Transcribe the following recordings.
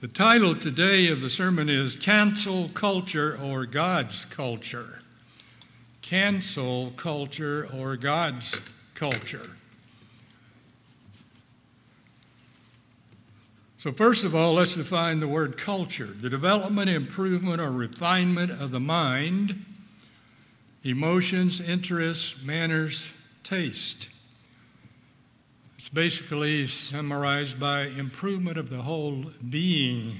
The title today of the sermon is Cancel Culture or God's Culture. Cancel culture or God's culture. So first of all, let's define the word culture. The development, improvement, or refinement of the mind, emotions, interests, manners, taste. It's basically summarized by improvement of the whole being,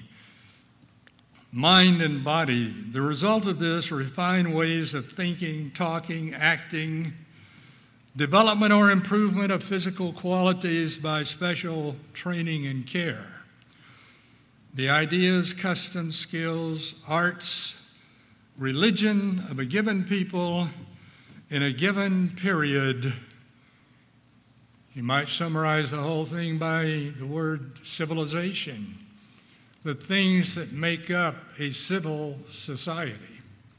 mind and body. The result of this, refined ways of thinking, talking, acting, development or improvement of physical qualities by special training and care. The ideas, customs, skills, arts, religion of a given people in a given period. You might summarize the whole thing by the word civilization, the things that make up a civil society.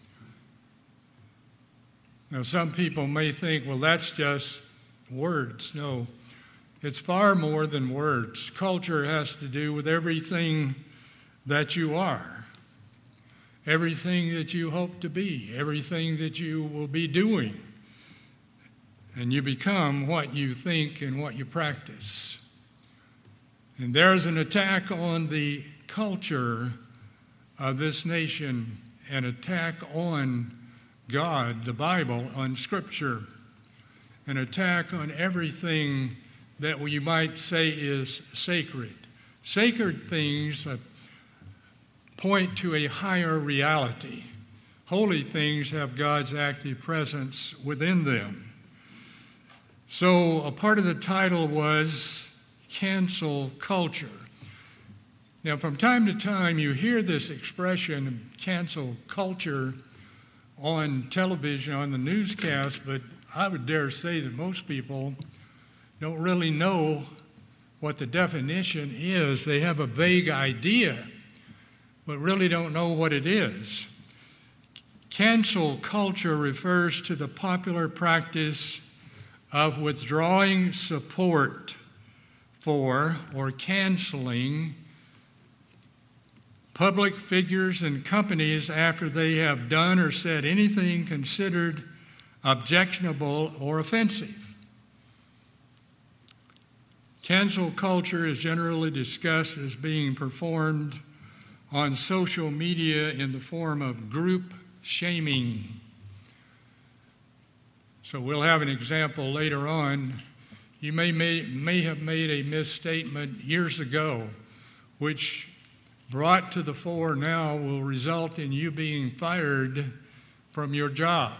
Now, some people may think, well, that's just words. No, it's far more than words. Culture has to do with everything that you are, everything that you hope to be, everything that you will be doing. And you become what you think and what you practice. And there's an attack on the culture of this nation, an attack on God, the Bible, on Scripture, an attack on everything that you might say is sacred. Sacred things point to a higher reality. Holy things have God's active presence within them. So a part of the title was Cancel Culture. Now, from time to time, you hear this expression, cancel culture, on television, on the newscast, but I would dare say that most people don't really know what the definition is. They have a vague idea, but really don't know what it is. Cancel culture refers to the popular practice of withdrawing support for or canceling public figures and companies after they have done or said anything considered objectionable or offensive. Cancel culture is generally discussed as being performed on social media in the form of group shaming. So we'll have an example later on. You may have made a misstatement years ago, which brought to the fore now will result in you being fired from your job.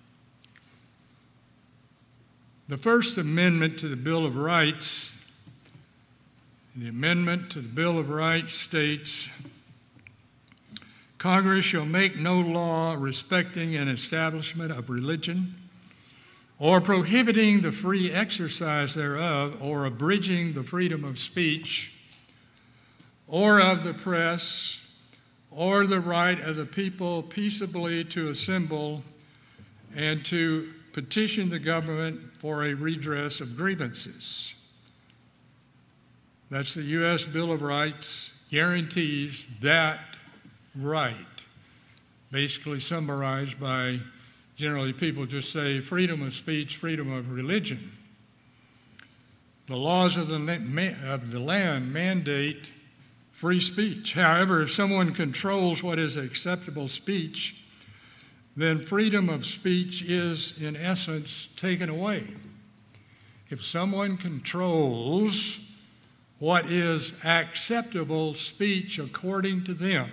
The First Amendment to the Bill of Rights, the amendment to the Bill of Rights states, Congress shall make no law respecting an establishment of religion, or prohibiting the free exercise thereof, or abridging the freedom of speech, or of the press, or the right of the people peaceably to assemble and to petition the government for a redress of grievances. That's the U.S. Bill of Rights guarantees that right, basically summarized by generally, people just say freedom of speech, freedom of religion. The laws of the land mandate free speech. However, if someone controls what is acceptable speech, then freedom of speech is, in essence, taken away. If someone controls what is acceptable speech according to them,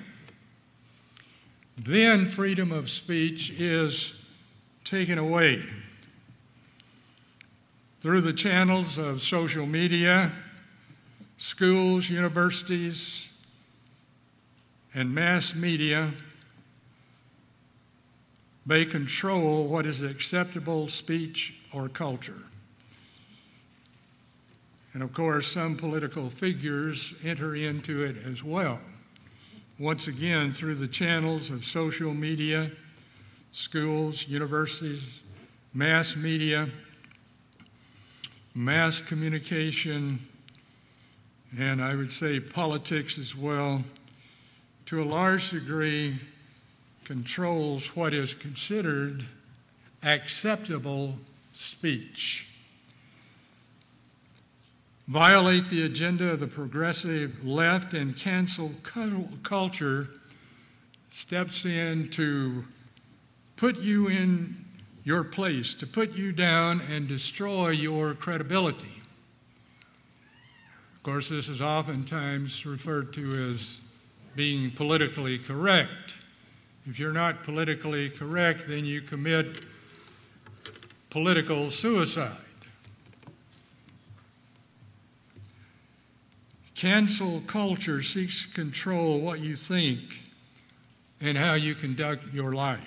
then freedom of speech is taken away. Through the channels of social media, schools, universities, and mass media, they control what is acceptable speech or culture. And of course, some political figures enter into it as well. Once again, through the channels of social media, schools, universities, mass media, mass communication, and I would say politics as well, to a large degree, controls what is considered acceptable speech. Violate the agenda of the progressive left, and cancel culture steps in to put you in your place, to put you down and destroy your credibility. Of course, this is oftentimes referred to as being politically correct. If you're not politically correct, then you commit political suicide. Cancel culture seeks to control what you think and how you conduct your life.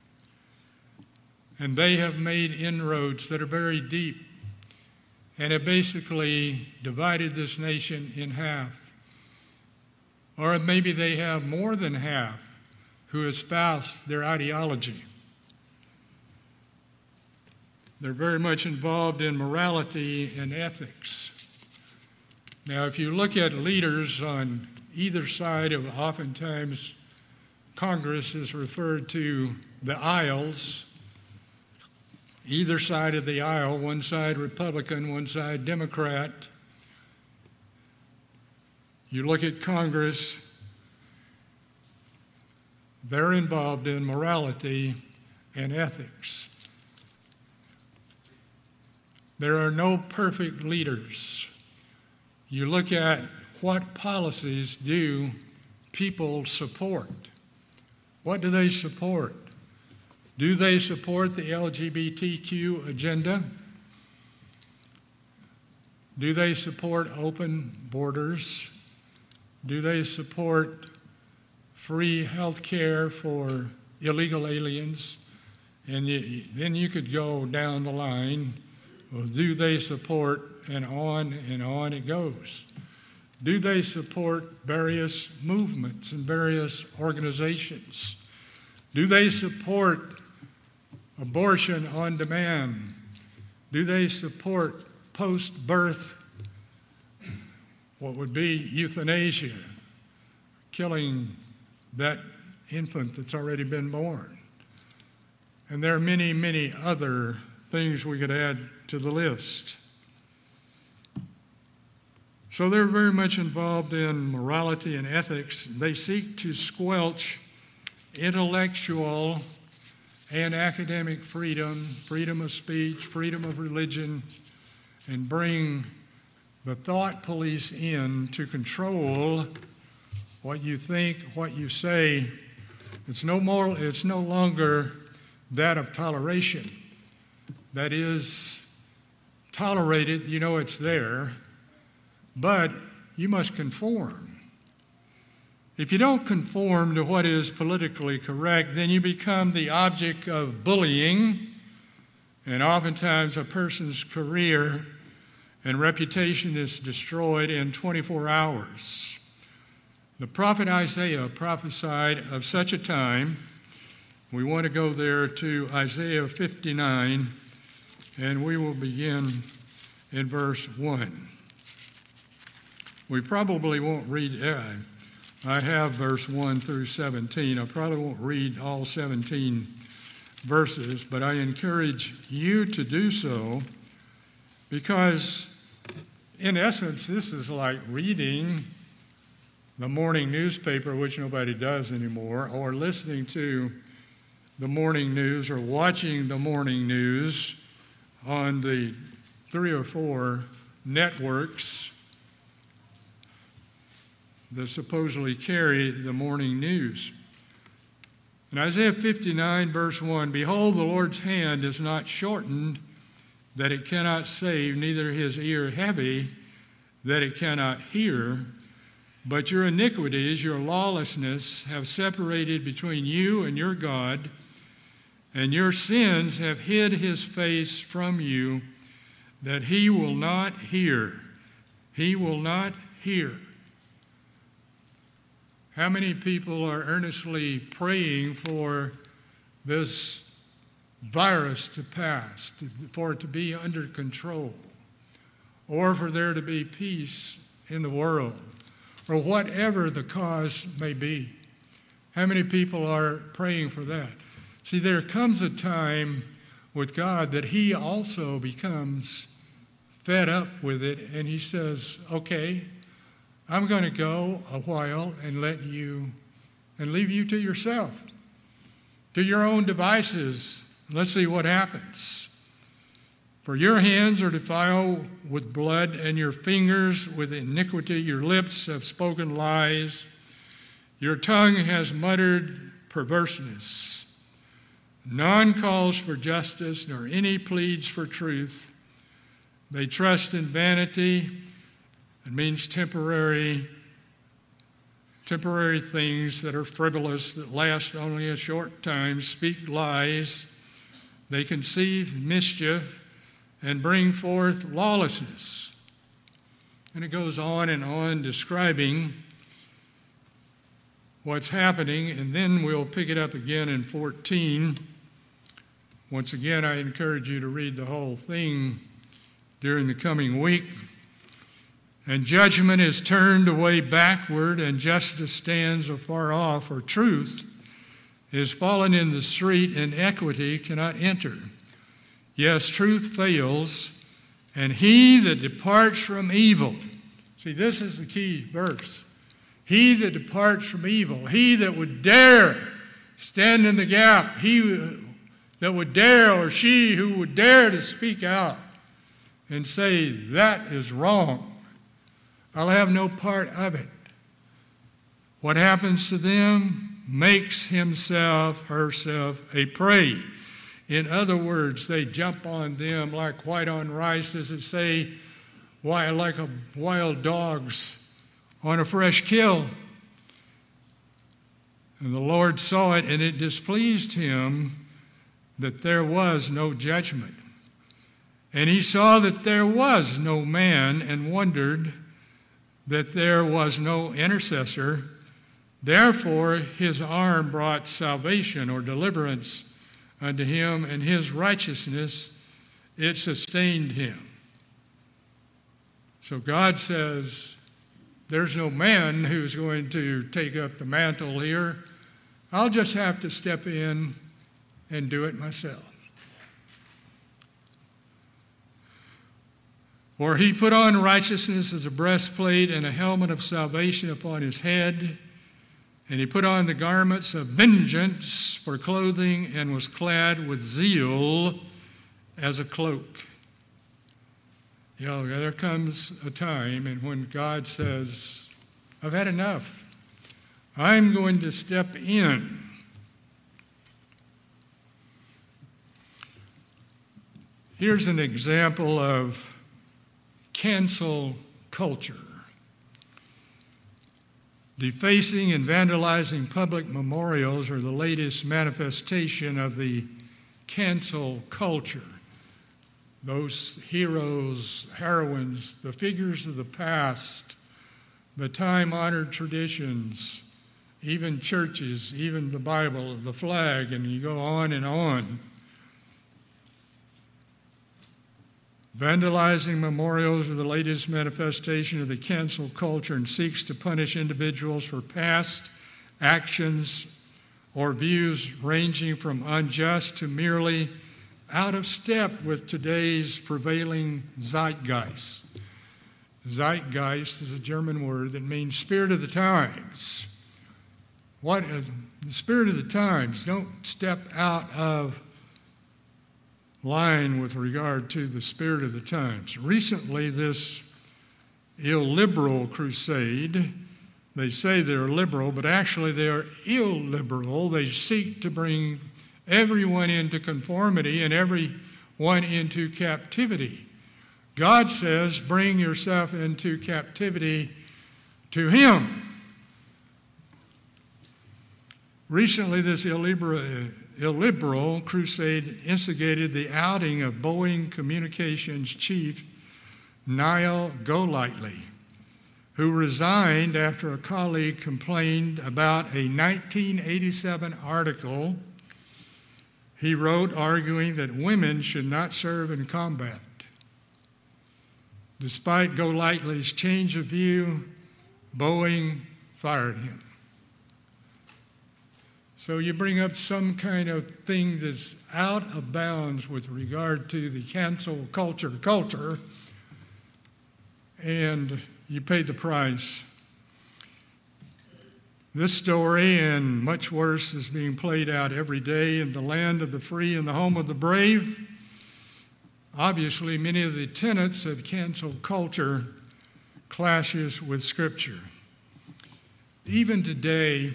And they have made inroads that are very deep and have basically divided this nation in half. Or maybe they have more than half who espouse their ideology. They're very much involved in morality and ethics. Now, if you look at leaders on either side of, oftentimes Congress is referred to the aisles, either side of the aisle, one side Republican, one side Democrat. You look at Congress, they're involved in morality and ethics. There are no perfect leaders. You look at what policies do people support. What do they support? Do they support the LGBTQ agenda? Do they support open borders? Do they support free health care for illegal aliens? And then you could go down the line. Well, do they support, and on it goes. Do they support various movements and various organizations? Do they support abortion on demand? Do they support post-birth, what would be euthanasia, killing that infant that's already been born? And there are many, many other things we could add to the list. So they're very much involved in morality and ethics. They seek to squelch intellectual and academic freedom, freedom of speech, freedom of religion, and bring the thought police in to control what you think, what you say. It's no longer that of toleration. That is tolerated, you know it's there, but you must conform. If you don't conform to what is politically correct, then you become the object of bullying, and oftentimes a person's career and reputation is destroyed in 24 hours. The prophet Isaiah prophesied of such a time. We want to go there to Isaiah 59, and we will begin in verse 1. We probably won't read, I have verse 1 through 17. I probably won't read all 17 verses, but I encourage you to do so because, in essence, this is like reading the morning newspaper, which nobody does anymore, or listening to the morning news or watching the morning news on the 3 or 4 networks that supposedly carry the morning news. In Isaiah 59, verse 1, "Behold, the Lord's hand is not shortened, that it cannot save, neither his ear heavy, that it cannot hear. But your iniquities, your lawlessness, have separated between you and your God, and your sins have hid his face from you, that he will not hear." He will not hear. How many people are earnestly praying for this virus to pass, for it to be under control, or for there to be peace in the world, or whatever the cause may be? How many people are praying for that? See, there comes a time with God that he also becomes fed up with it, and he says, okay, I'm going to go a while and leave you to yourself, to your own devices. Let's see what happens. For your hands are defiled with blood, and your fingers with iniquity. Your lips have spoken lies. Your tongue has muttered perverseness. None calls for justice, nor any pleads for truth. They trust in vanity. It means temporary things that are frivolous, that last only a short time, speak lies. They conceive mischief and bring forth lawlessness. And it goes on describing what's happening, and then we'll pick it up again in 14. Once again, I encourage you to read the whole thing during the coming week. And judgment is turned away backward, and justice stands afar off, for truth is fallen in the street, and equity cannot enter. Yes, truth fails, and he that departs from evil. See, this is the key verse. He that departs from evil, he that would dare stand in the gap, he that would dare, or she who would dare to speak out and say, that is wrong, I'll have no part of it. What happens to them makes himself, herself, a prey. In other words, they jump on them like white on rice, as it say, like wild dogs on a fresh kill. And the Lord saw it, and it displeased him that there was no judgment. And he saw that there was no man, and wondered that there was no intercessor. Therefore his arm brought salvation, or deliverance, unto him, and his righteousness, it sustained him. So God says, there's no man who's going to take up the mantle here. I'll just have to step in and do it myself. For he put on righteousness as a breastplate, and a helmet of salvation upon his head. And he put on the garments of vengeance for clothing, and was clad with zeal as a cloak. You know, there comes a time and when God says, I've had enough. I'm going to step in. Here's an example of cancel culture. Defacing and vandalizing public memorials are the latest manifestation of the cancel culture. Those heroes, heroines, the figures of the past, the time-honored traditions, even churches, even the Bible, the flag, and you go on and on. Vandalizing memorials are the latest manifestation of the cancel culture and seeks to punish individuals for past actions or views ranging from unjust to merely out of step with today's prevailing zeitgeist. Zeitgeist is a German word that means spirit of the times. The spirit of the times. Don't step out of line with regard to the spirit of the times. Recently, this illiberal crusade, they say they're liberal, but actually they are illiberal. They seek to bring everyone into conformity and everyone into captivity. God says, bring yourself into captivity to Him. Recently, this illiberal crusade instigated the outing of Boeing Communications chief Niall Golightly, who resigned after a colleague complained about a 1987 article he wrote arguing that women should not serve in combat. Despite Golightly's change of view, Boeing fired him. So you bring up some kind of thing that's out of bounds with regard to the cancel culture, and you pay the price. This story, and much worse, is being played out every day in the land of the free and the home of the brave. Obviously, many of the tenets of cancel culture clashes with Scripture. Even today,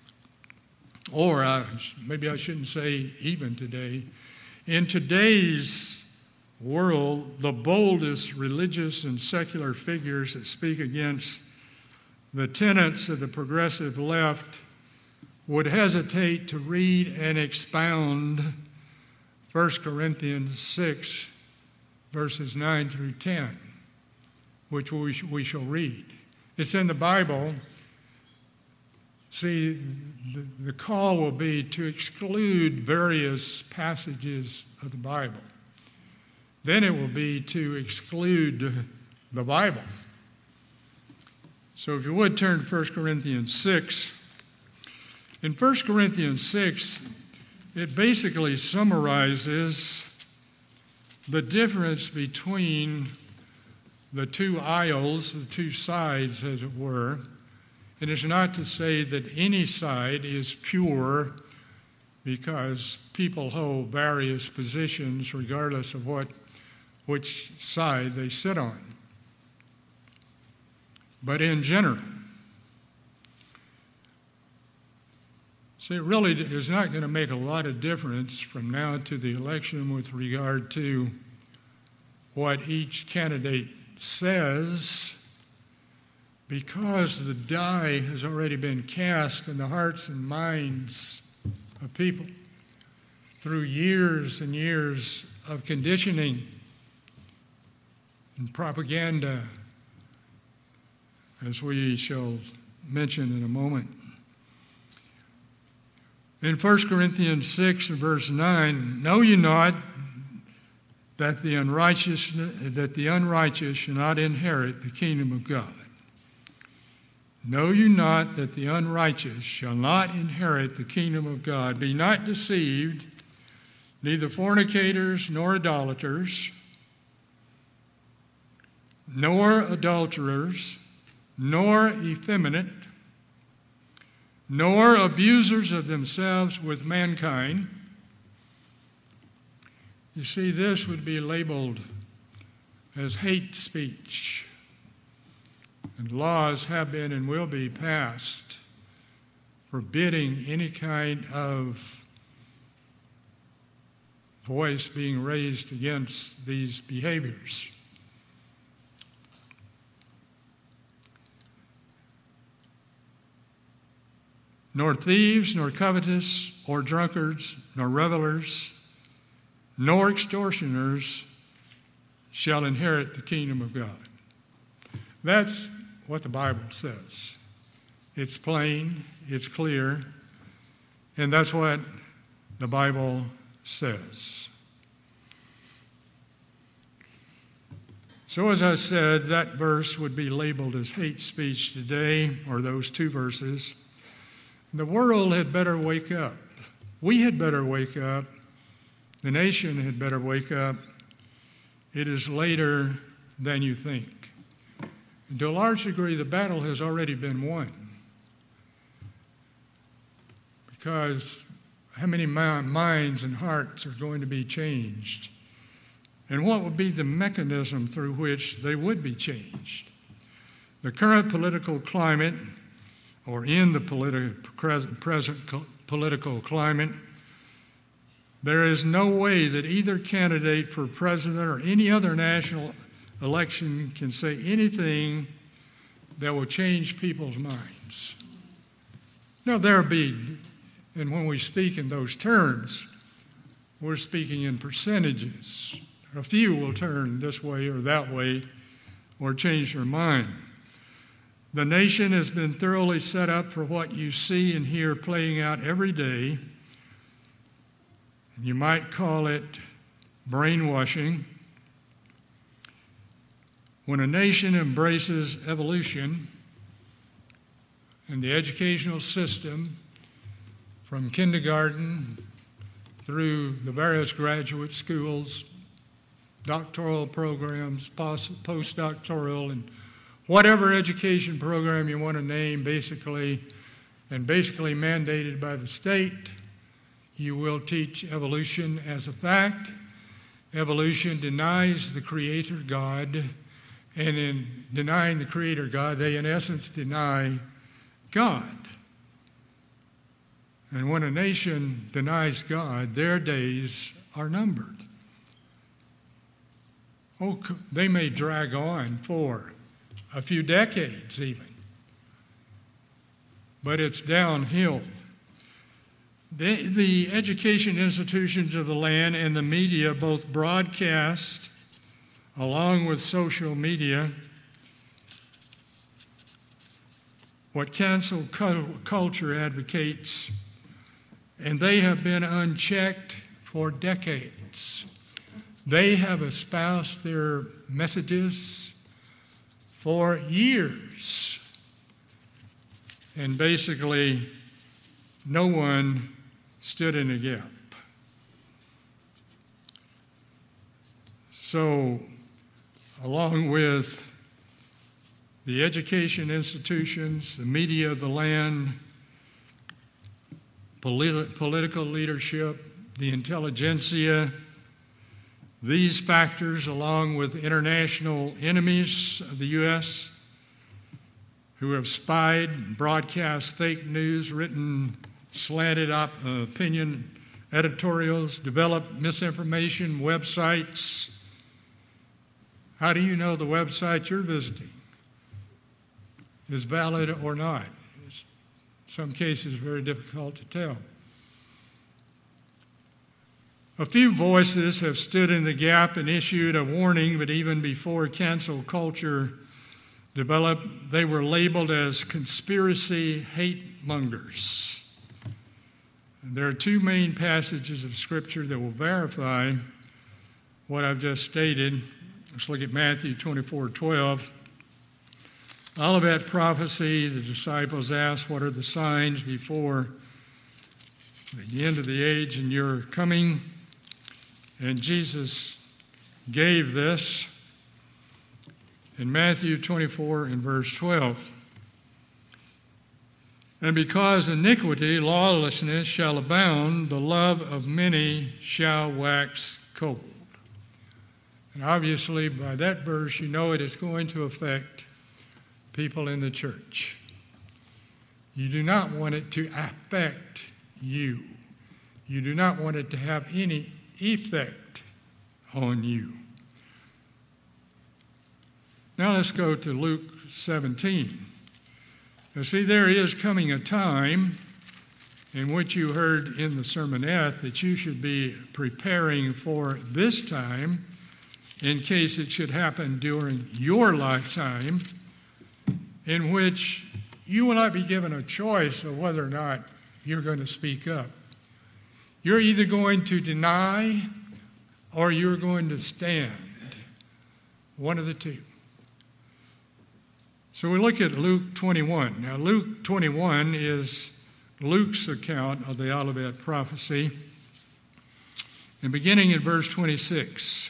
or maybe I shouldn't say even today, in today's world, the boldest religious and secular figures that speak against the tenets of the progressive left would hesitate to read and expound 1 Corinthians 6, verses 9 through 10, which we shall read. It's in the Bible. See, the call will be to exclude various passages of the Bible. Then it will be to exclude the Bible. So if you would turn to 1 Corinthians 6. In 1 Corinthians 6, it basically summarizes the difference between the two aisles, the two sides, as it were. And it's not to say that any side is pure, because people hold various positions regardless of which side they sit on. But in general, so it really is not going to make a lot of difference from now to the election with regard to what each candidate says, because the die has already been cast in the hearts and minds of people through years and years of conditioning and propaganda, as we shall mention in a moment. In 1 Corinthians 6 and verse 9, know ye not that the unrighteous shall not inherit the kingdom of God? Know you not that the unrighteous shall not inherit the kingdom of God? Be not deceived, neither fornicators, nor idolaters, nor adulterers, nor effeminate, nor abusers of themselves with mankind. You see, this would be labeled as hate speech. And laws have been and will be passed forbidding any kind of voice being raised against these behaviors. Nor thieves, nor covetous, or drunkards, nor revelers, nor extortioners shall inherit the kingdom of God. That's what the Bible says. It's plain, it's clear, and that's what the Bible says. So as I said, that verse would be labeled as hate speech today, or those two verses. The world had better wake up. We had better wake up. The nation had better wake up. It is later than you think. And to a large degree, the battle has already been won. Because how many minds and hearts are going to be changed? And what would be the mechanism through which they would be changed? The current political climate, or in the present political climate, there is no way that either candidate for president or any other national election can say anything that will change people's minds. Now, there'll be, and when we speak in those terms, we're speaking in percentages. A few will turn this way or that way or change their mind. The nation has been thoroughly set up for what you see and hear playing out every day. You might call it brainwashing. When a nation embraces evolution and the educational system from kindergarten through the various graduate schools, doctoral programs, postdoctoral, and whatever education program you want to name, basically mandated by the state. You will teach evolution as a fact. Evolution denies the Creator God, and in denying the Creator God, they in essence deny God. And when a nation denies God, their days are numbered. Oh, they may drag on for a few decades even, but it's downhill. The education institutions of the land and the media, both broadcast along with social media, what cancel culture advocates, and they have been unchecked for decades. They have espoused their messages for years, and basically no one stood in a gap. So, along with the education institutions, the media of the land, political leadership, the intelligentsia, these factors, along with international enemies of the U.S., who have spied, broadcast fake news, written slanted opinion editorials, developed misinformation websites. How do you know the website you're visiting is valid or not? It's, in some cases, very difficult to tell. A few voices have stood in the gap and issued a warning, but even before cancel culture developed, they were labeled as conspiracy hate mongers. And there are two main passages of Scripture that will verify what I've just stated. Let's look at Matthew 24:12. Olivet prophecy, the disciples asked, what are the signs before the end of the age and your coming? And Jesus gave this in Matthew 24 and verse 12. And because iniquity, lawlessness shall abound, the love of many shall wax cold. And obviously, by that verse, you know it is going to affect people in the church. You do not want it to affect you. You do not want it to have any effect on you. Now let's go to Luke 17. Now see, there is coming a time in which you heard in the sermonette that you should be preparing for this time in case it should happen during your lifetime, in which you will not be given a choice of whether or not you're going to speak up. You're either going to deny or you're going to stand. One of the two. So we look at Luke 21. Now, Luke 21 is Luke's account of the Olivet prophecy. And beginning in verse 26,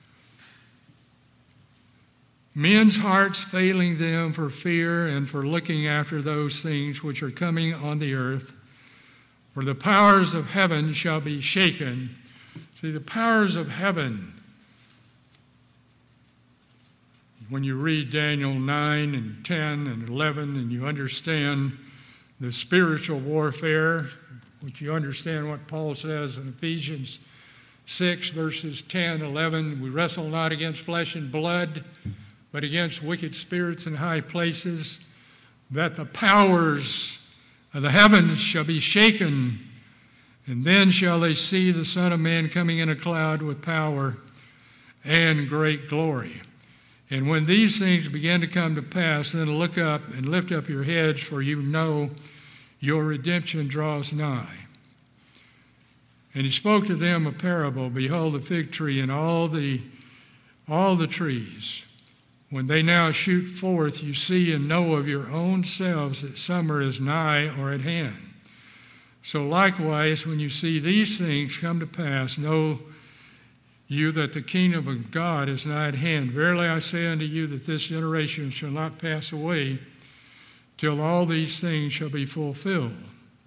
men's hearts failing them for fear and for looking after those things which are coming on the earth, for the powers of heaven shall be shaken. See, the powers of heaven, when you read Daniel 9 and 10 and 11 and you understand the spiritual warfare, which you understand what Paul says in Ephesians 6 verses 10, 11, we wrestle not against flesh and blood, but against wicked spirits in high places, that the powers of the heavens shall be shaken, and then shall they see the Son of Man coming in a cloud with power and great glory. And when these things begin to come to pass, then look up and lift up your heads, for you know your redemption draws nigh. And he spoke to them a parable. Behold, the fig tree and all the trees. When they now shoot forth, you see and know of your own selves that summer is nigh or at hand. So likewise, when you see these things come to pass, know you that the kingdom of God is nigh at hand. Verily I say unto you that this generation shall not pass away till all these things shall be fulfilled.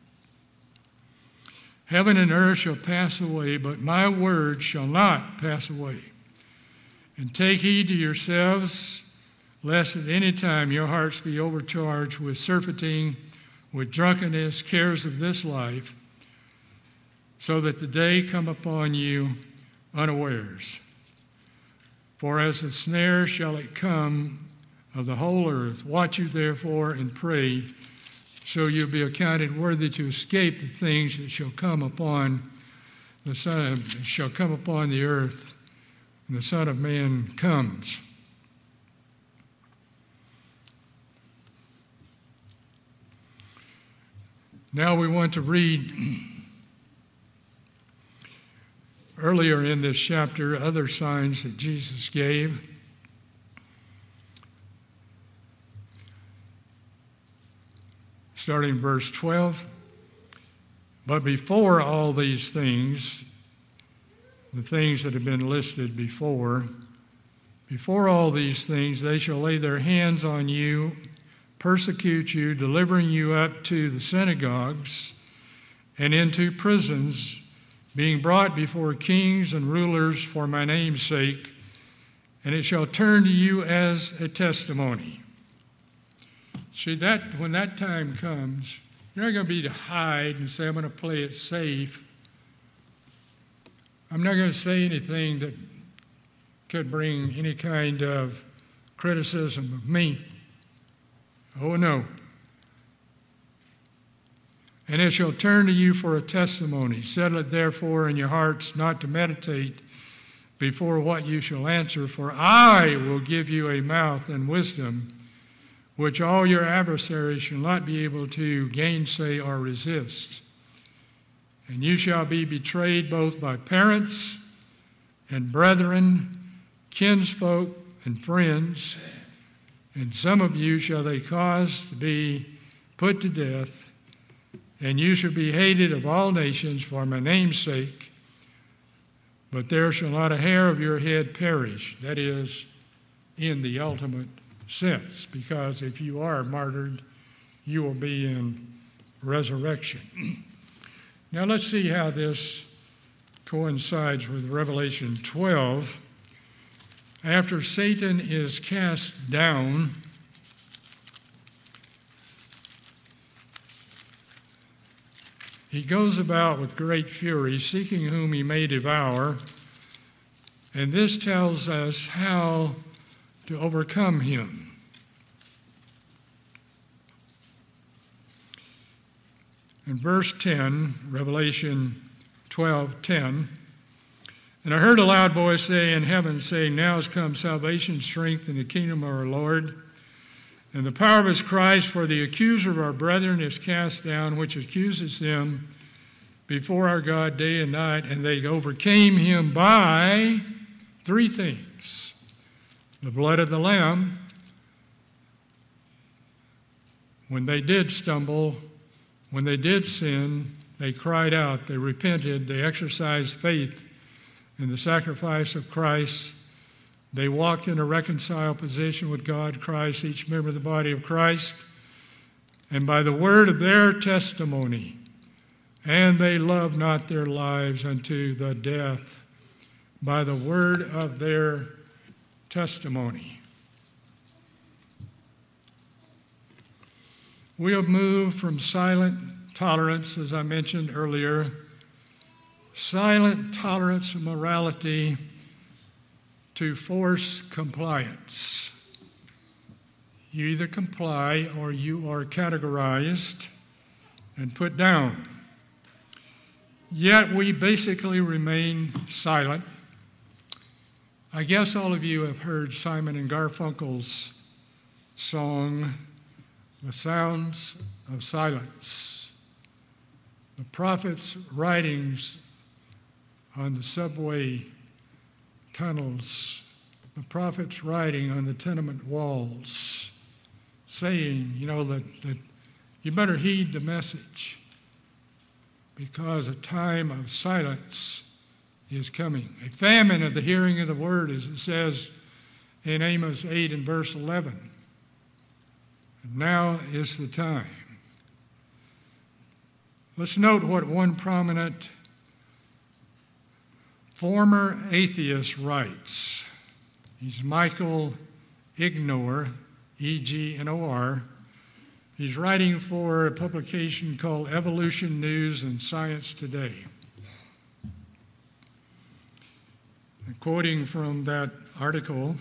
Heaven and earth shall pass away, but my word shall not pass away. And take heed to yourselves, lest at any time your hearts be overcharged with surfeiting, with drunkenness, cares of this life, so that the day come upon you unawares. For as a snare shall it come of the whole earth. Watch you therefore and pray, so you'll be accounted worthy to escape the things that shall come upon the earth when the Son of Man comes. Now we want to read earlier in this chapter other signs that Jesus gave. Starting verse 12. But before all these things, the things that have been listed before all these things, they shall lay their hands on you, persecute you, delivering you up to the synagogues and into prisons, being brought before kings and rulers for my name's sake, and it shall turn to you as a testimony. See, that when that time comes, you're not going to be to hide and say, I'm going to play it safe. I'm not going to say anything that could bring any kind of criticism of me. Oh, no. And it shall turn to you for a testimony. Settle it therefore in your hearts not to meditate before what you shall answer, for I will give you a mouth and wisdom, which all your adversaries shall not be able to gainsay or resist. And you shall be betrayed both by parents and brethren, kinsfolk and friends, and some of you shall they cause to be put to death, and you shall be hated of all nations for my name's sake, but there shall not a hair of your head perish. That is, in the ultimate sense, because if you are martyred, you will be in resurrection. Now let's see how this coincides with Revelation 12. After Satan is cast down, he goes about with great fury, seeking whom he may devour, and this tells us how to overcome him. In verse 10, Revelation 12:10, and I heard a loud voice say in heaven, saying, Now has come salvation, strength, and the kingdom of our Lord, and the power of his Christ, for the accuser of our brethren is cast down, which accuses them before our God day and night, and they overcame him by three things: the blood of the Lamb. When they did stumble, when they did sin, they cried out, they repented, they exercised faith in the sacrifice of Christ. They walked in a reconciled position with God, Christ, each member of the body of Christ, and by the word of their testimony, and they loved not their lives unto the death, by the word of their testimony. We have moved from silent tolerance, as I mentioned earlier, silent tolerance of morality, to forced compliance. You either comply or you are categorized and put down. Yet we basically remain silent. I guess all of you have heard Simon and Garfunkel's song, The Sounds of Silence. The prophet's writings on the subway tunnels, the prophet's writing on the tenement walls, saying, that you better heed the message. because a time of silence is coming. A famine of the hearing of the word, as it says in Amos 8 and verse 11. And now is the time. Let's note what one prominent former atheist writes. He's Michael Ignor, E-G-N-O-R. He's writing for a publication called Evolution News and Science Today. And quoting from that article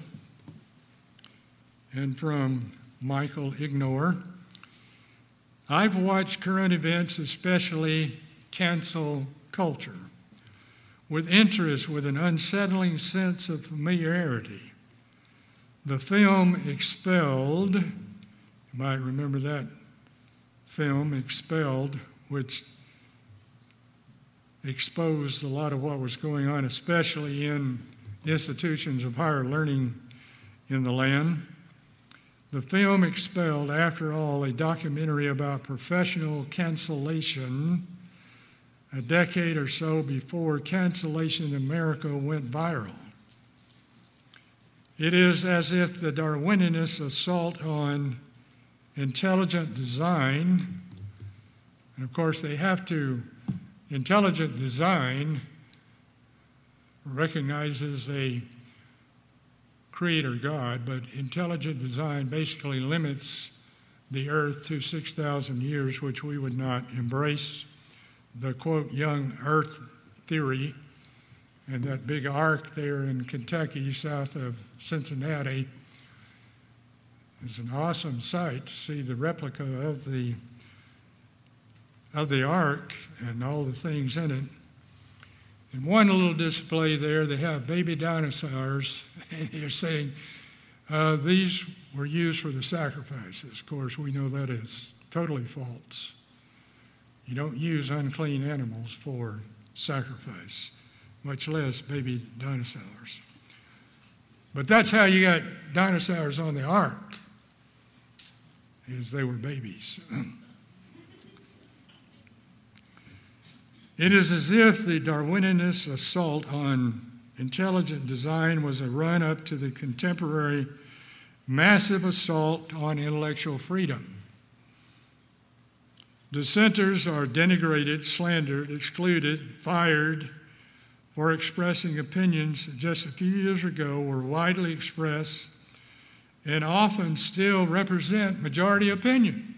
and from Michael Ignor, I've watched current events, especially cancel culture, with interest, with an unsettling sense of familiarity. The film Expelled, you might remember that film, Expelled, which exposed a lot of what was going on, especially in institutions of higher learning in the land. The film Expelled, after all, a documentary about professional cancellation a decade or so before cancellation in America went viral. It is as if the Darwinianist assault on intelligent design, and of course they have to, intelligent design recognizes a creator God, but intelligent design basically limits the earth to 6,000 years, which we would not embrace. The, quote, young earth theory, and that big ark there in Kentucky, south of Cincinnati, is an awesome sight to see the replica of the ark and all the things in it. In one little display there, they have baby dinosaurs, and they're saying these were used for the sacrifices. Of course, we know that is totally false. You don't use unclean animals for sacrifice, much less baby dinosaurs. But that's how you got dinosaurs on the ark, is they were babies. It is as if the Darwinianist assault on intelligent design was a run-up to the contemporary massive assault on intellectual freedom. Dissenters are denigrated, slandered, excluded, fired for expressing opinions that just a few years ago were widely expressed and often still represent majority opinion.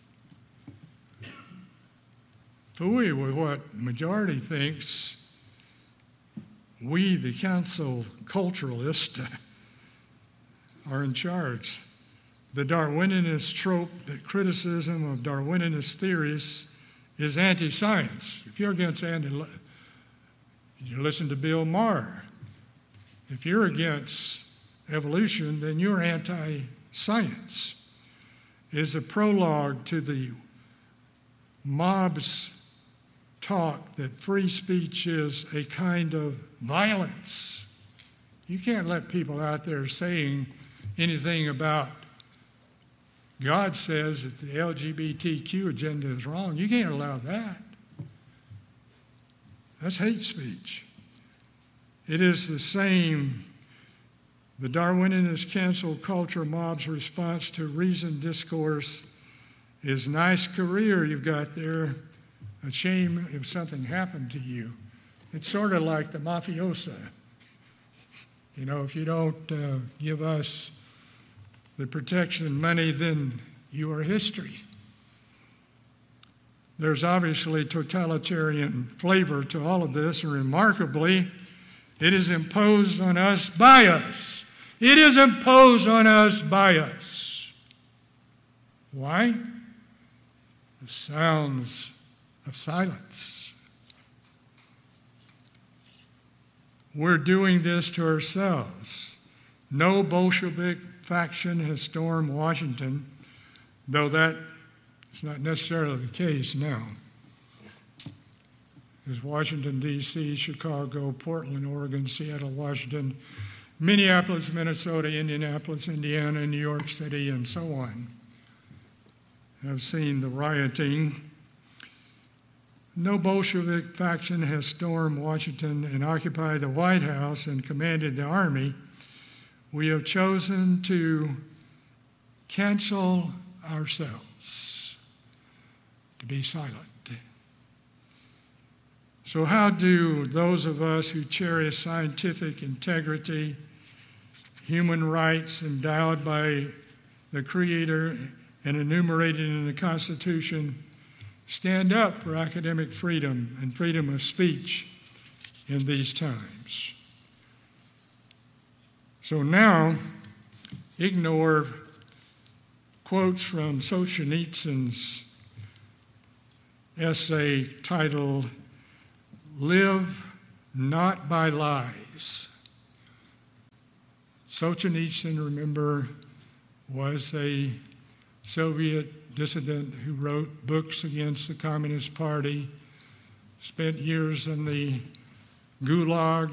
Phooey with what majority thinks. We, the council culturalists, are in charge. The Darwinianist trope that criticism of Darwinianist theories is anti-science. If you're against you listen to Bill Maher. If you're against evolution, then you're anti-science. Is a prologue to the mob's talk that free speech is a kind of violence. You can't let people out there saying anything about God says that the LGBTQ agenda is wrong. You can't allow that. That's hate speech. It is the same. The Darwinianist cancel culture mob's response to reasoned discourse is nice career you've got there. A shame if something happened to you. It's sort of like the mafiosa. You know, if you don't give us the protection and money, then you are history. There's obviously totalitarian flavor to all of this, and remarkably, it is imposed on us by us. It is imposed on us by us. Why? The sounds of silence. We're doing this to ourselves. No Bolshevik faction has stormed Washington, though that is not necessarily the case now. There's Washington, D.C., Chicago, Portland, Oregon, Seattle, Washington, Minneapolis, Minnesota, Indianapolis, Indiana, New York City, and so on. I've seen the rioting. no Bolshevik faction has stormed Washington and occupied the White House and commanded the army. We have chosen to cancel ourselves, to be silent. So how do those of us who cherish scientific integrity, human rights endowed by the Creator and enumerated in the Constitution, stand up for academic freedom and freedom of speech in these times? So now, ignore quotes from Solzhenitsyn's essay titled, "Live Not by Lies." Solzhenitsyn, remember, was a Soviet dissident who wrote books against the Communist Party, spent years in the Gulag,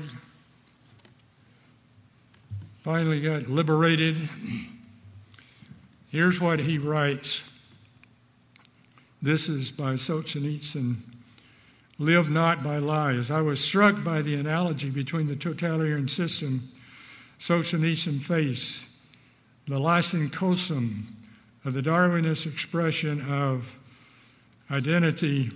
finally got liberated. Here's what he writes. This is by Solzhenitsyn. "Live not by lies. I was struck by the analogy between the totalitarian system Solzhenitsyn faced, the lysincosum of the Darwinist expression of identity,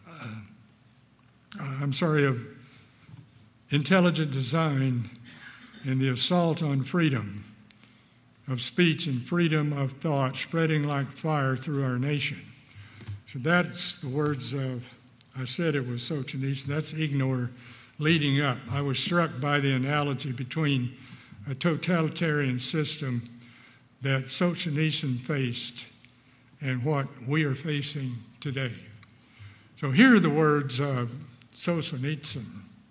of intelligent design, and the assault on freedom of speech and freedom of thought spreading like fire through our nation." So that's the words of, I said it was Solzhenitsyn, that's Ignor leading up. I was struck by the analogy between a totalitarian system that Solzhenitsyn faced and what we are facing today. So here are the words of Solzhenitsyn.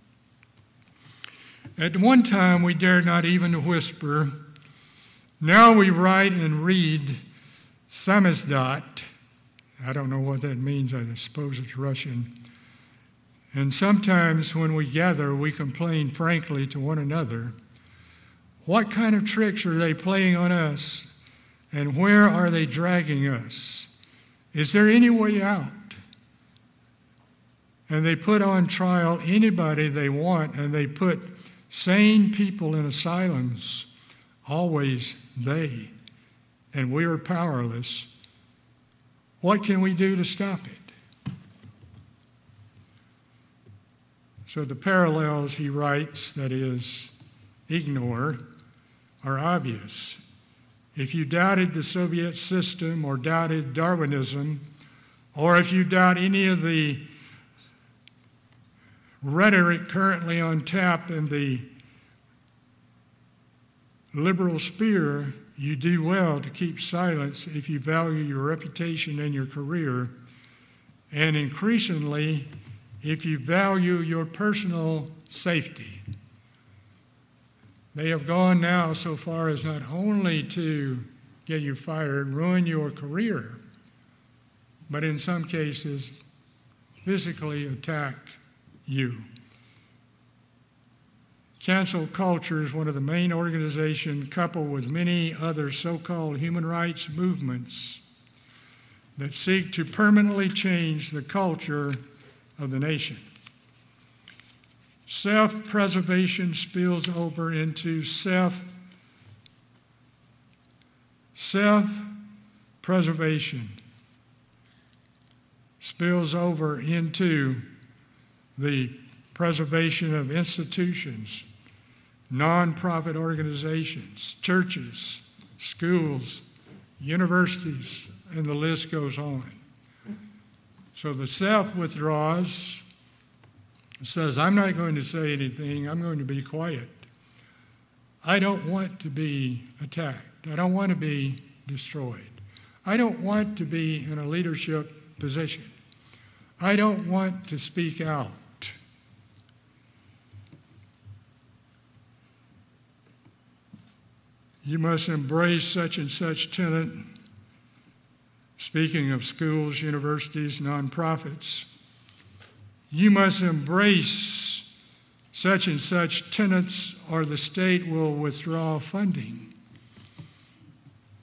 "At one time we dared not even whisper. Now we write and read samizdat." I don't know what that means. I suppose it's Russian. "And sometimes when we gather, we complain frankly to one another. What kind of tricks are they playing on us? And where are they dragging us? Is there any way out? And they put on trial anybody they want, and they put sane people in asylums, always they, and we are powerless. What can we do to stop it?" So the parallels, he writes, that is, Ignor, are obvious. If you doubted the Soviet system or doubted Darwinism, or if you doubt any of the rhetoric currently on tap in the liberal sphere, you do well to keep silence if you value your reputation and your career, and increasingly if you value your personal safety. They have gone now so far as not only to get you fired, ruin your career, but in some cases physically attack you. Cancel culture is one of the main organizations, coupled with many other so-called human rights movements, that seek to permanently change the culture of the nation. Self-preservation spills over into self-preservation spills over into the preservation of institutions, nonprofit organizations, churches, schools, universities, and the list goes on. So the self withdraws, says, I'm not going to say anything, I'm going to be quiet. I don't want to be attacked. I don't want to be destroyed. I don't want to be in a leadership position. I don't want to speak out. You must embrace such and such tenet. Speaking of schools, universities, nonprofits, you must embrace such and such tenets or the state will withdraw funding.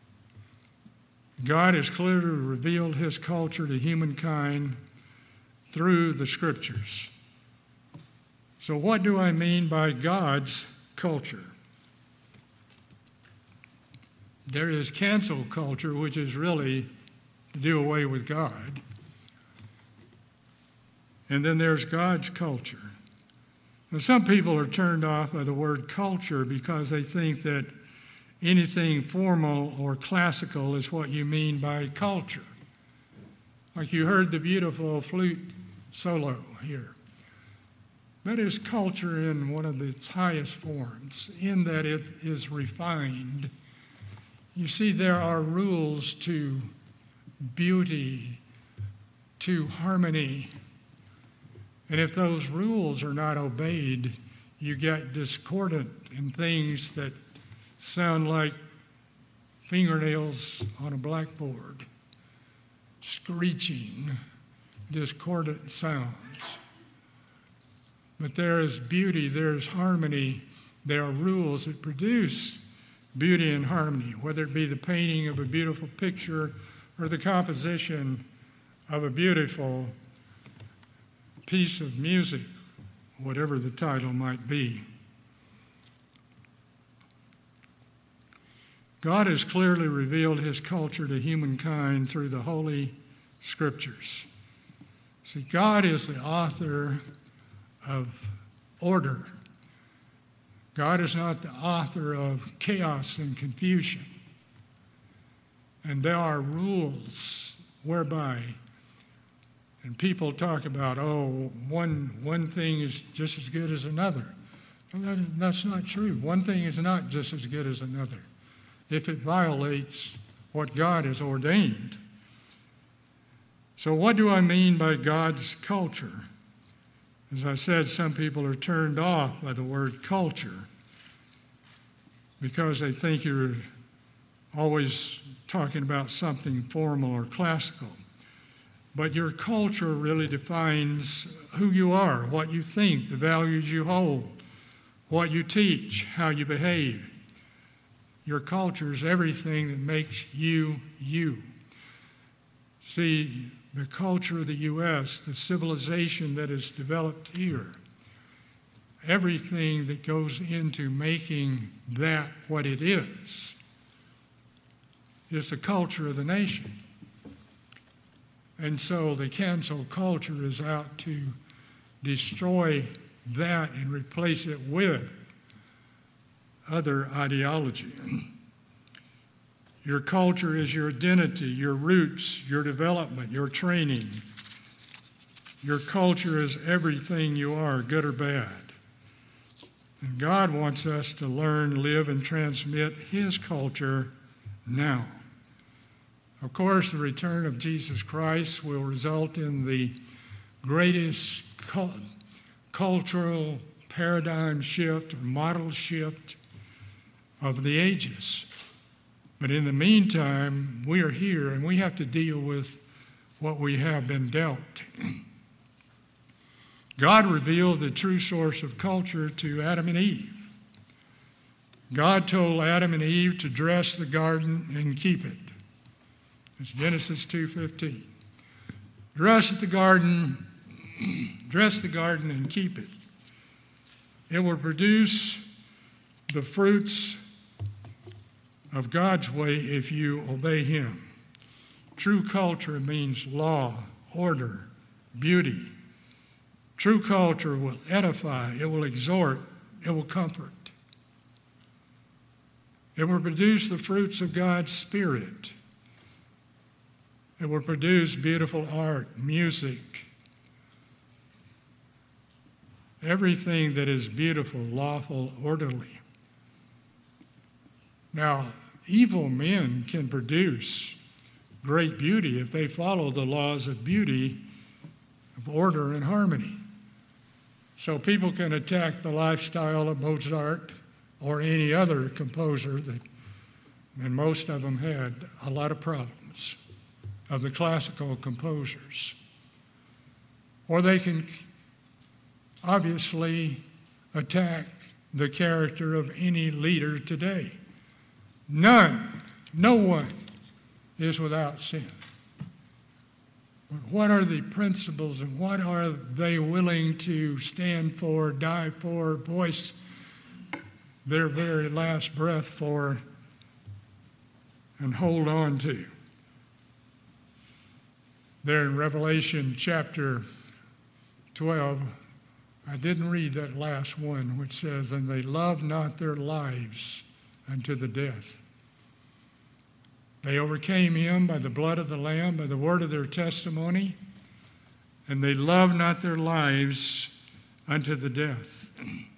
God has clearly revealed his culture to humankind through the Scriptures. So what do I mean by God's culture? There is cancel culture, which is really to do away with God. And then there's God's culture. Now, some people are turned off by the word culture because they think that anything formal or classical is what you mean by culture. Like you heard the beautiful flute solo here. That is culture in one of its highest forms, in that it is refined. You see, there are rules to beauty, to harmony. And if those rules are not obeyed, you get discordant in things that sound like fingernails on a blackboard, screeching, discordant sounds. But there is beauty, there is harmony, there are rules that produce beauty and harmony, whether it be the painting of a beautiful picture or the composition of a beautiful piece of music, whatever the title might be. God has clearly revealed his culture to humankind through the Holy Scriptures. See, God is the author of order. God is not the author of chaos and confusion. And there are rules whereby, and people talk about, one thing is just as good as another. Well, that's not true. One thing is not just as good as another if it violates what God has ordained. So what do I mean by God's culture? As I said, some people are turned off by the word culture because they think you're always talking about something formal or classical. But your culture really defines who you are, what you think, the values you hold, what you teach, how you behave. Your culture is everything that makes you, you. See, the culture of the U.S., the civilization that is developed here, everything that goes into making that what it is the culture of the nation. And so the cancel culture is out to destroy that and replace it with other ideology. Your culture is your identity, your roots, your development, your training. Your culture is everything you are, good or bad. And God wants us to learn, live, and transmit his culture now. Of course, the return of Jesus Christ will result in the greatest cultural paradigm shift or model shift of the ages. But in the meantime, we are here and we have to deal with what we have been dealt. God revealed the true source of culture to Adam and Eve. God told Adam and Eve to dress the garden and keep it. It's Genesis 2:15. Dress the garden and keep it. It will produce the fruits of God's way if you obey him. True culture means law, order, beauty. True culture will edify, it will exhort, it will comfort. It will produce the fruits of God's Spirit. It will produce beautiful art, music, everything that is beautiful, lawful, orderly. Now, evil men can produce great beauty if they follow the laws of beauty, of order and harmony. So people can attack the lifestyle of Mozart or any other composer, and most of them had a lot of problems, of the classical composers. Or they can obviously attack the character of any leader today. No one is without sin. What are the principles and what are they willing to stand for, die for, voice their very last breath for, and hold on to? There in Revelation chapter 12, I didn't read that last one, which says, "And they loved not their lives unto the death. They overcame him by the blood of the Lamb, by the word of their testimony, and they loved not their lives unto the death."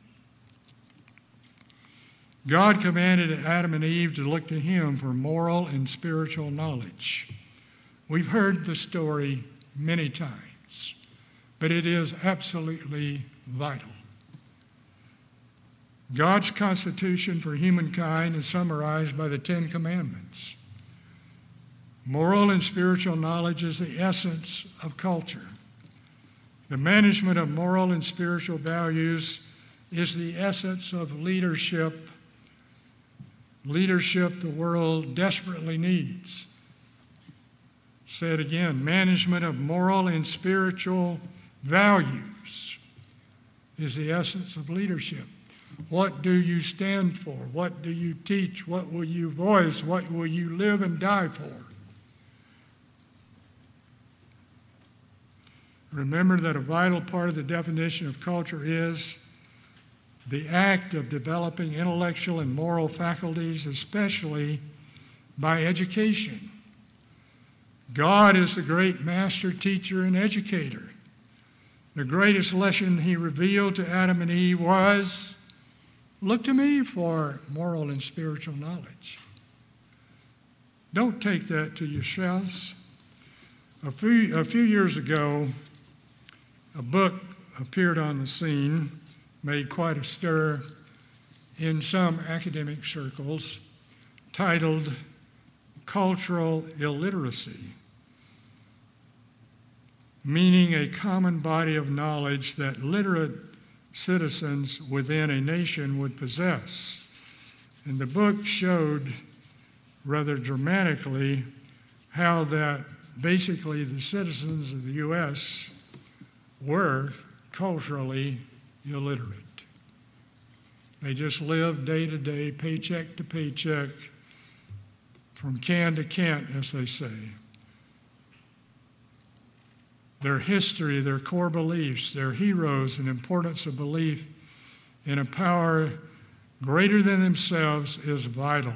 God commanded Adam and Eve to look to him for moral and spiritual knowledge. We've heard the story many times, but it is absolutely vital. God's constitution for humankind is summarized by the Ten Commandments. Moral and spiritual knowledge is the essence of culture. The management of moral and spiritual values is the essence of leadership. Leadership the world desperately needs. Say it again, management of moral and spiritual values is the essence of leadership. What do you stand for? What do you teach? What will you voice? What will you live and die for? Remember that a vital part of the definition of culture is the act of developing intellectual and moral faculties, especially by education. God is the great master, teacher, and educator. The greatest lesson he revealed to Adam and Eve was, look to me for moral and spiritual knowledge. Don't take that to yourselves. A few years ago, a book appeared on the scene, made quite a stir in some academic circles, titled Cultural Illiteracy, meaning a common body of knowledge that literate citizens within a nation would possess. And the book showed rather dramatically how that basically the citizens of the U.S. were culturally illiterate. They just lived day to day, paycheck to paycheck, from can to can't, as they say. Their history, their core beliefs, their heroes, and importance of belief in a power greater than themselves is vital.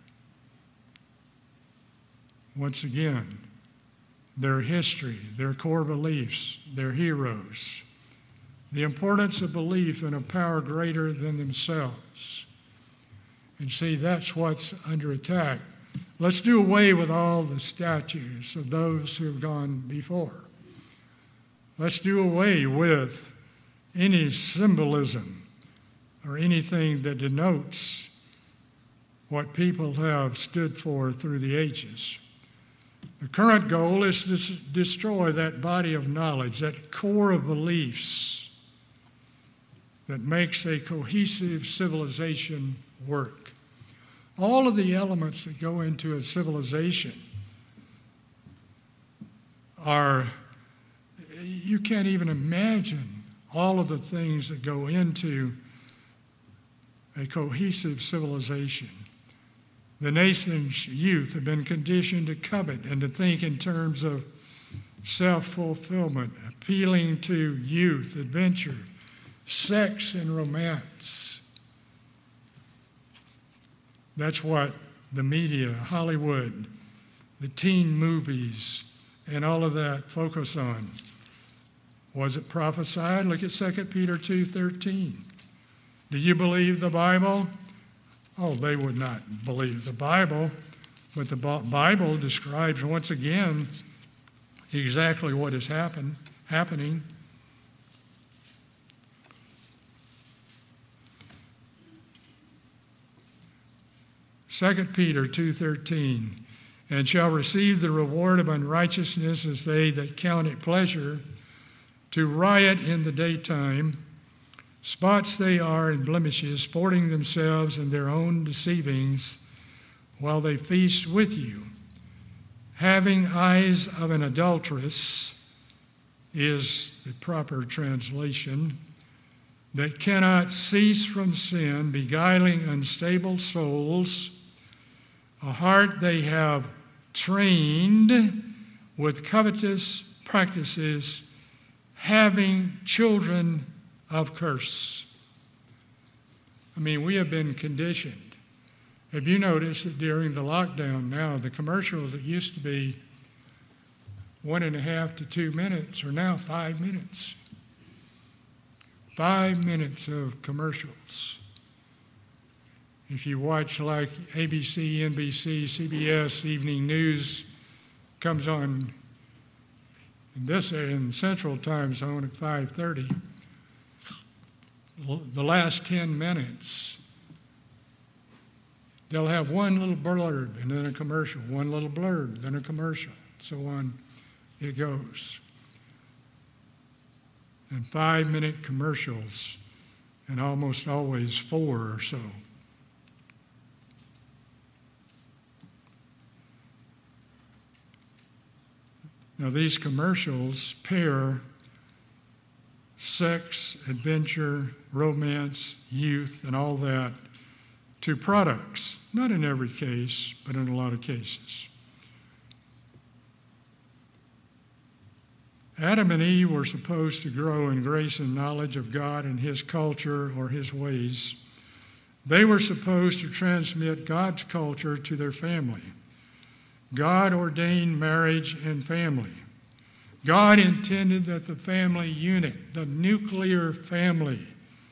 Once again, their history, their core beliefs, their heroes, the importance of belief in a power greater than themselves. And see, that's what's under attack. Let's do away with all the statues of those who have gone before. Let's do away with any symbolism or anything that denotes what people have stood for through the ages. The current goal is to destroy that body of knowledge, that core of beliefs that makes a cohesive civilization work. All of the elements that go into a civilization are, you can't even imagine all of the things that go into a cohesive civilization. The nation's youth have been conditioned to covet and to think in terms of self-fulfillment, appealing to youth, adventure, sex, and romance. That's what the media, Hollywood, the teen movies, and all of that focus on. Was it prophesied? Look at 2 Peter 2:13. Do you believe the Bible? Oh, they would not believe the Bible, but the Bible describes once again exactly what is happening. Second Peter 2:13, and shall receive the reward of unrighteousness as they that count it pleasure to riot in the daytime. Spots they are and blemishes, sporting themselves in their own deceivings, while they feast with you, having eyes of an adulteress is the proper translation, that cannot cease from sin, beguiling unstable souls, a heart they have trained with covetous practices, having children of curse. I mean, we have been conditioned. Have you noticed that during the lockdown now, the commercials that used to be 1.5 to 2 minutes are now 5 minutes? 5 minutes of commercials. If you watch like ABC, NBC, CBS, Evening News comes on in Central Time Zone at 5:30, the last 10 minutes, they'll have one little blurb and then a commercial, one little blurb, then a commercial, so on it goes. And 5-minute commercials, and almost always 4 or so. Now, these commercials pair sex, adventure, romance, youth, and all that to products. Not in every case, but in a lot of cases. Adam and Eve were supposed to grow in grace and knowledge of God and His culture or His ways. They were supposed to transmit God's culture to their family. God ordained marriage and family. God intended that the family unit, the nuclear family,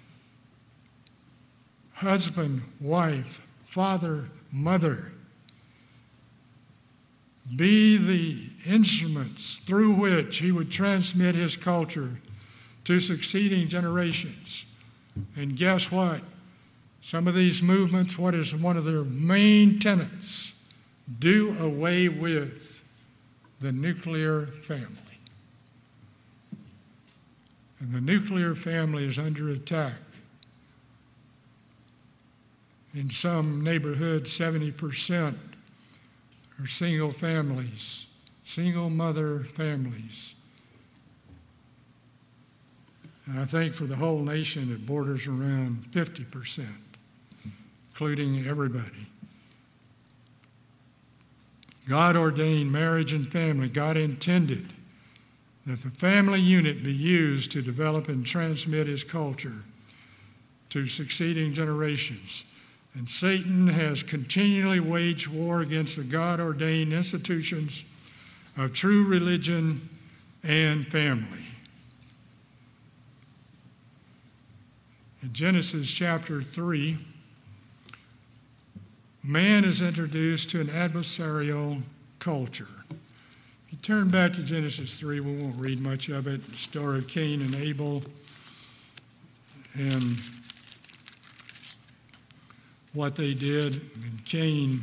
husband, wife, father, mother, be the instruments through which He would transmit His culture to succeeding generations. And guess what? Some of these movements, what is one of their main tenets? Do away with the nuclear family. And the nuclear family is under attack. In some neighborhoods, 70% are single families, single mother families. And I think for the whole nation, it borders around 50%, including everybody. God ordained marriage and family. God intended that the family unit be used to develop and transmit His culture to succeeding generations. And Satan has continually waged war against the God-ordained institutions of true religion and family. In Genesis chapter 3, man is introduced to an adversarial culture. If you turn back to Genesis 3, we won't read much of it. The story of Cain and Abel and what they did. And Cain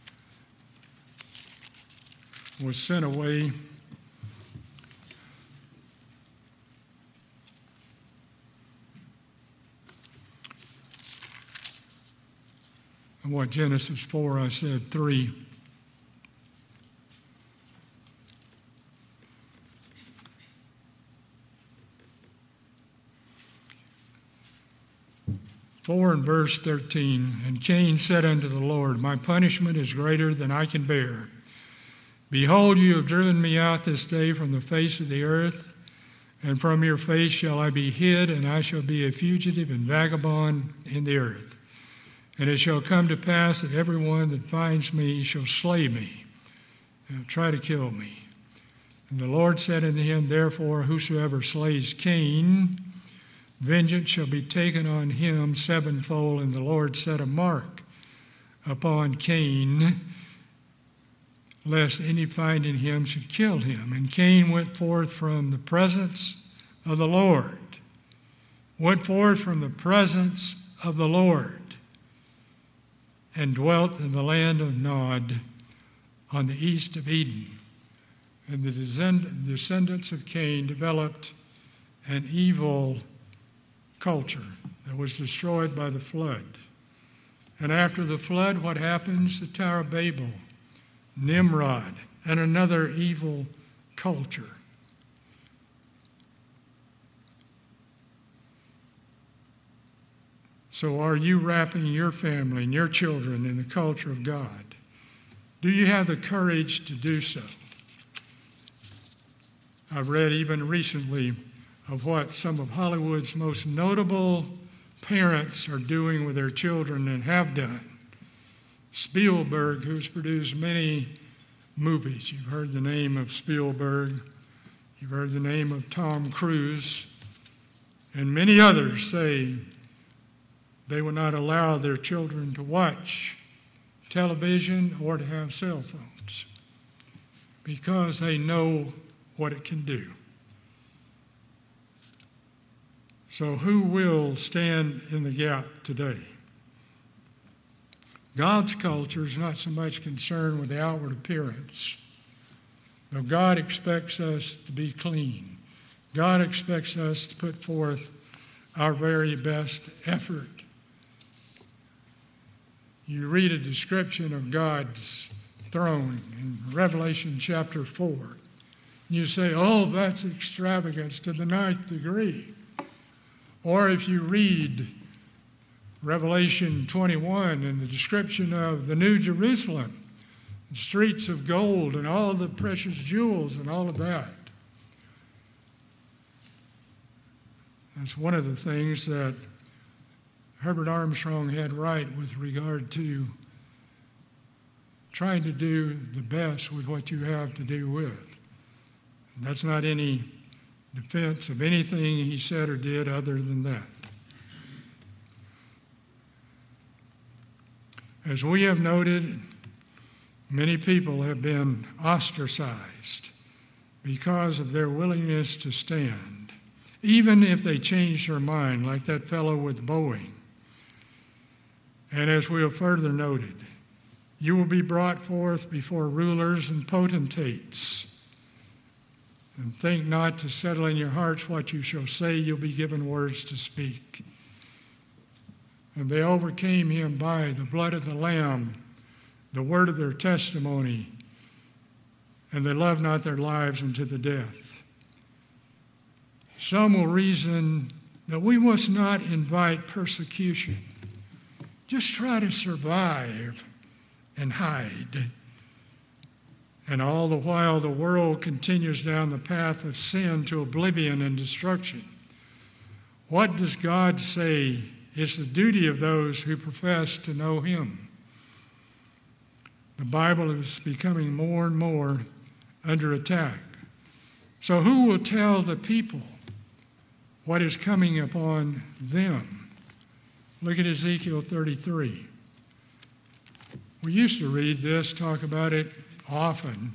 was sent away. And what Genesis 4, I said 3. Four and verse 13, and Cain said unto the Lord, my punishment is greater than I can bear. Behold, you have driven me out this day from the face of the earth, and from your face shall I be hid, and I shall be a fugitive and vagabond in the earth. And it shall come to pass that everyone that finds me shall slay me, and try to kill me. And the Lord said unto him, therefore, whosoever slays Cain, vengeance shall be taken on him sevenfold. And the Lord set a mark upon Cain, lest any finding him should kill him. And Cain went forth from the presence of the Lord. Went forth from the presence of the Lord, and dwelt in the land of Nod on the east of Eden. And the descendants of Cain developed an evil culture that was destroyed by the flood. And after the flood, what happens? The Tower of Babel, Nimrod, and another evil culture. So are you wrapping your family and your children in the culture of God? Do you have the courage to do so? I've read even recently of what some of Hollywood's most notable parents are doing with their children and have done. Spielberg, who's produced many movies. You've heard the name of Spielberg. You've heard the name of Tom Cruise. And many others say they will not allow their children to watch television or to have cell phones because they know what it can do. So who will stand in the gap today? God's culture is not so much concerned with the outward appearance, though God expects us to be clean. God expects us to put forth our very best effort. You read a description of God's throne in Revelation chapter 4. You say, oh, that's extravagance to the 9th degree. Or if you read Revelation 21 and the description of the New Jerusalem, the streets of gold and all the precious jewels and all of that. That's one of the things that Herbert Armstrong had right with regard to trying to do the best with what you have to do with. And that's not any defense of anything he said or did other than that. As we have noted, many people have been ostracized because of their willingness to stand, even if they change their mind, like that fellow with Boeing. And as we have further noted, you will be brought forth before rulers and potentates. And think not to settle in your hearts what you shall say. You'll be given words to speak. And they overcame him by the blood of the Lamb, the word of their testimony, and they loved not their lives unto the death. Some will reason that we must not invite persecution. Just try to survive and hide. And all the while the world continues down the path of sin to oblivion and destruction. What does God say is the duty of those who profess to know him? The Bible is becoming more and more under attack. So who will tell the people what is coming upon them? Look at Ezekiel 33. We used to read this, talk about it often.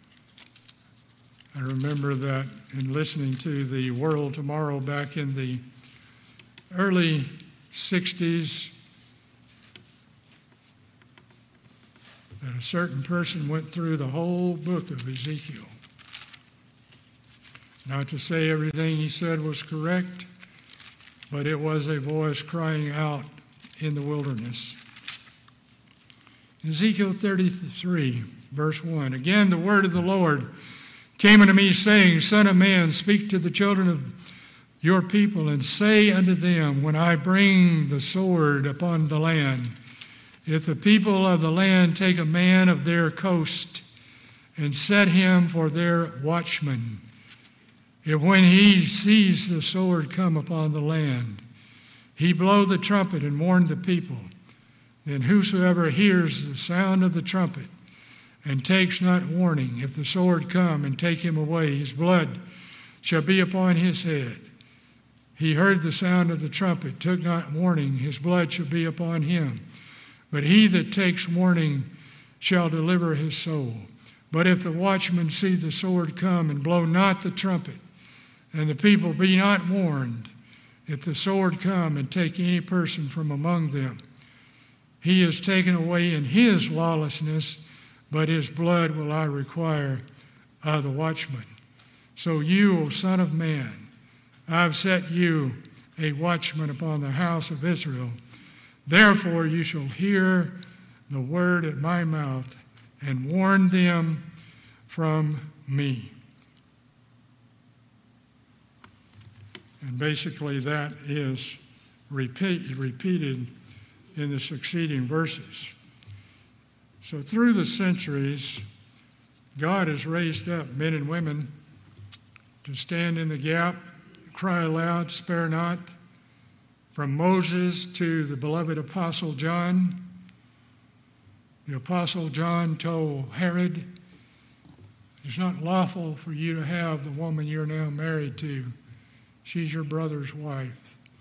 I remember that in listening to the World Tomorrow back in the early 60s, that a certain person went through the whole book of Ezekiel. Not to say everything he said was correct, but it was a voice crying out in the wilderness. Ezekiel 33, verse 1. Again, the word of the Lord came unto me, saying, Son of man, speak to the children of your people, and say unto them, when I bring the sword upon the land, if the people of the land take a man of their coast and set him for their watchman, if when he sees the sword come upon the land, he blow the trumpet and warn the people, then whosoever hears the sound of the trumpet and takes not warning, if the sword come and take him away, his blood shall be upon his head. He heard the sound of the trumpet, took not warning, his blood shall be upon him. But he that takes warning shall deliver his soul. But if the watchman see the sword come and blow not the trumpet, and the people be not warned, if the sword come and take any person from among them, he is taken away in his lawlessness, but his blood will I require of the watchman. So you, O Son of Man, I have set you a watchman upon the house of Israel. Therefore you shall hear the word at my mouth and warn them from me. And basically that is repeated in the succeeding verses. So through the centuries, God has raised up men and women to stand in the gap, cry aloud, spare not. From Moses to the beloved Apostle John, the Apostle John told Herod, it's not lawful for you to have the woman you're now married to. She's your brother's wife.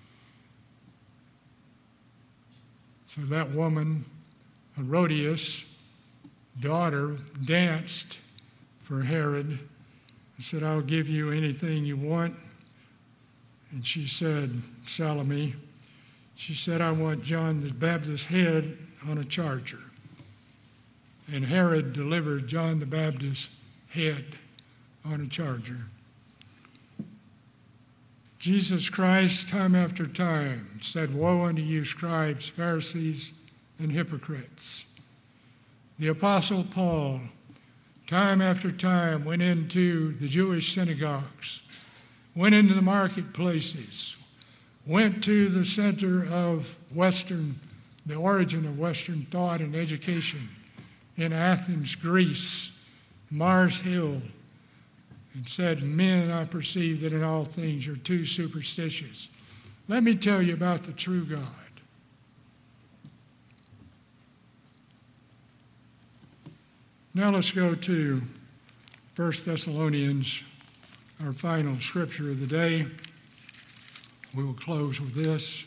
So that woman, Herodias' daughter, danced for Herod and said, I'll give you anything you want. And she said, Salome, she said, I want John the Baptist's head on a charger. And Herod delivered John the Baptist's head on a charger. Jesus Christ, time after time, said, woe unto you, scribes, Pharisees, and hypocrites. The Apostle Paul, time after time, went into the Jewish synagogues, went into the marketplaces, went to the center of the origin of Western thought and education in Athens, Greece, Mars Hill, and said, men, I perceive that in all things you're too superstitious. Let me tell you about the true God. Now let's go to 1 Thessalonians, our final scripture of the day. We will close with this.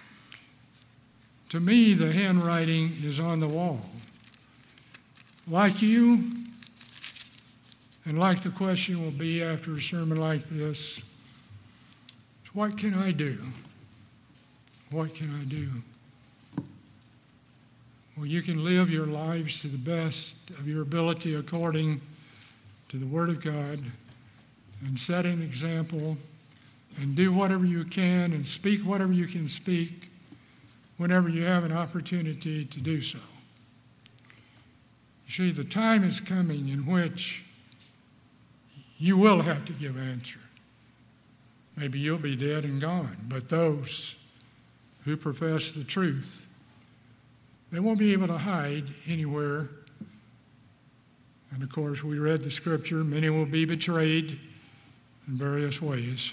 To me, the handwriting is on the wall. Like you, and like the question will be after a sermon like this, what can I do? What can I do? Well, you can live your lives to the best of your ability according to the Word of God and set an example and do whatever you can and speak whatever you can speak whenever you have an opportunity to do so. You see, the time is coming in which you will have to give answer. Maybe you'll be dead and gone, but those who profess the truth, they won't be able to hide anywhere. And of course, we read the scripture, many will be betrayed in various ways.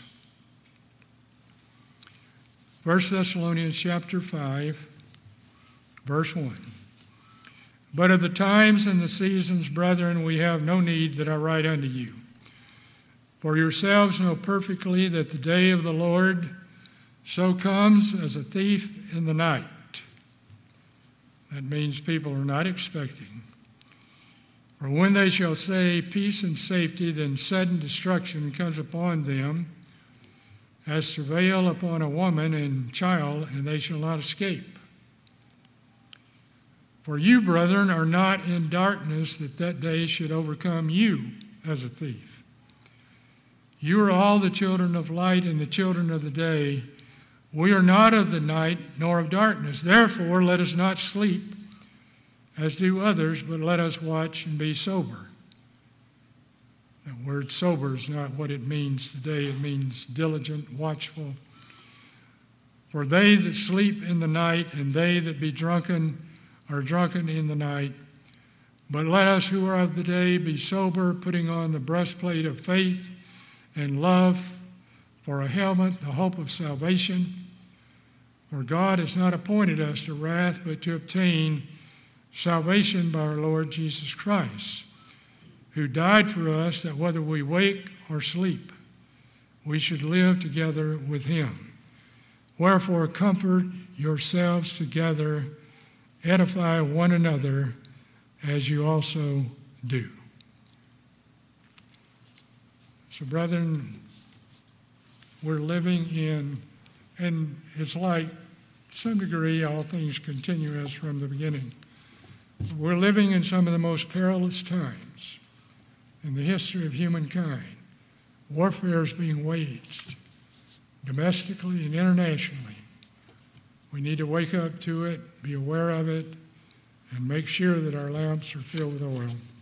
1 Thessalonians chapter 5, verse 1. But of the times and the seasons, brethren, we have no need that I write unto you. For yourselves know perfectly that the day of the Lord so comes as a thief in the night. That means people are not expecting. For when they shall say peace and safety, then sudden destruction comes upon them, as travail upon a woman and child, and they shall not escape. For you, brethren, are not in darkness, that day should overcome you as a thief. You are all the children of light and the children of the day. We are not of the night nor of darkness. Therefore, let us not sleep as do others, but let us watch and be sober. That word sober is not what it means today. It means diligent, watchful. For they that sleep in the night and they that be drunken are drunken in the night. But let us who are of the day be sober, putting on the breastplate of faith and love, for a helmet, the hope of salvation. For God has not appointed us to wrath, but to obtain salvation by our Lord Jesus Christ, who died for us, that whether we wake or sleep, we should live together with him. Wherefore comfort yourselves together, edify one another, as you also do. So, brethren, we're living in, and it's like, to some degree, all things continue as from the beginning. We're living in some of the most perilous times in the history of humankind. Warfare is being waged domestically and internationally. We need to wake up to it, be aware of it, and make sure that our lamps are filled with oil.